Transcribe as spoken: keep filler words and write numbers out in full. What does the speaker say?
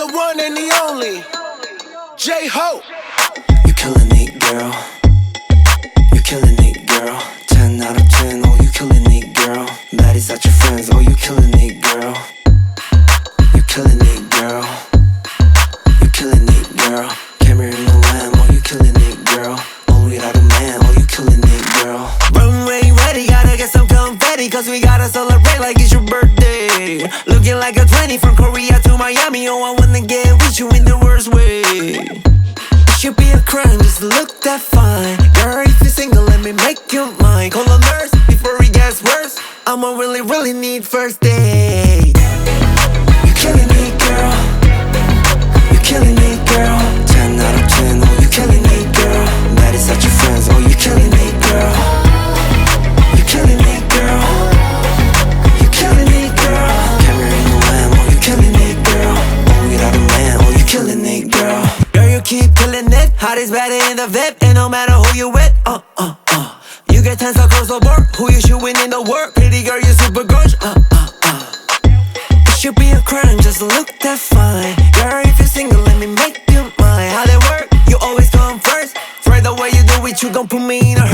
the one and the only J-Hope. You killing it, girl. You killing it, girl. Ten out of ten, oh you killing it, girl. Baddies at your friends, oh you killing it, girl. You killing it, girl. You killing it, girl. Camera in the lamb, oh you killing it, girl. Only without a man, oh you killing it, girl. Runway ready, gotta get some confetti, cause we gotta celebrate like it's your birthday. Looking like a twenty from Korea to Miami, oh I wanna get with you in the worst way. It should be a crime just to look that fine. Girl, if you're single, let me make you mine. Call a nurse before it gets worse. I'ma really, really need first date. You killing it, girl. You killing it, girl. Ten out of ten, oh you killing it, girl. Baddies at your friends, oh you killing it, girl. You killing it, girl. You killing it, girl. Camera in the lamb, oh you killing it, girl. Oh without a man, oh you killing it, girl. Girl, you keep killing it. Hottest better in the V I P, and no matter who you with, uh, uh, uh. You get ten across the board. Who you shooting in the work? Pretty girl, you super gorgeous, uh, uh, uh. It should be a crime just to look that fine. Girl, if you're single, let me make you mine. How they work? You always come first. Right the way you do it, you gon' put me in a hurry.